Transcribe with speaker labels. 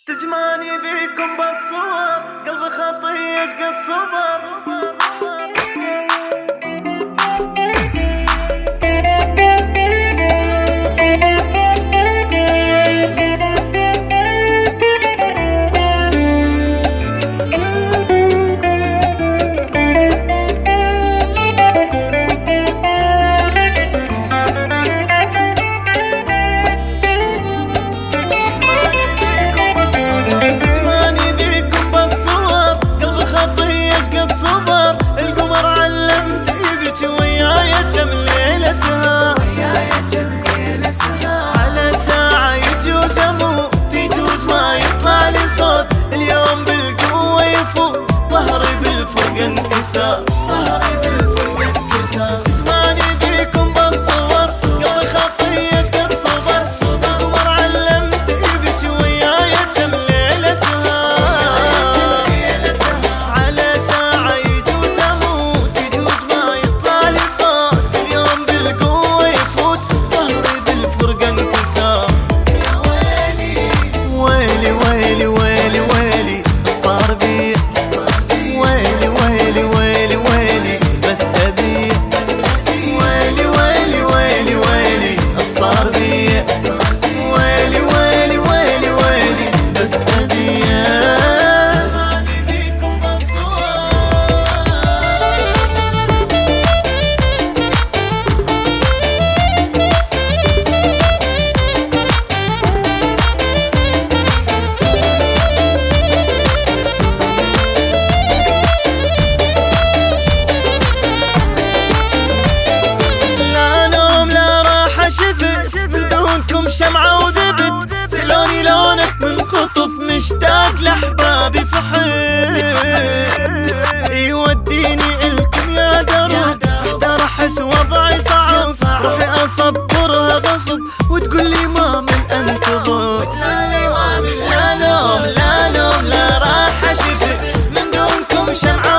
Speaker 1: تجمعني بيكم بالصور، قلبي خطي قد صبر. القمر علمت يبكي وياي كم ليلة سهر، على ساعة يجوز اموت يجوز ما يطلع لي صوت. اليوم بالقوة يفوت ظهري بالفرق انكسر، زماني بيكم بالصور قلبي خطي قد صبر. القمر علمت يبكي وياي كم ليلة سهر، على ساعة يجوز اموت يجوز ما يطلع لي صوت. اليوم بالقوة يفوت ظهري بالفرق انكسر. يا ويلي ويلي ويلي ويلي ويلي صار بي، ويلي ويلي ويلي ويلي بس أبي، ويلي ويلي ويلي ويلي صار بي، ويلي ويلي ويلي ويلي بس أبي. من دونكم شمعة وذبت، سلوني لونك من خطف مشتاق لأحبابي صحيح. يوديني الكم يا درب احتار احس وضعي صعب، روحي اصبرها غصب وتقول لي ما من انتظر. لا نوم لا نوم لا راحة شفت من دونكم شمعة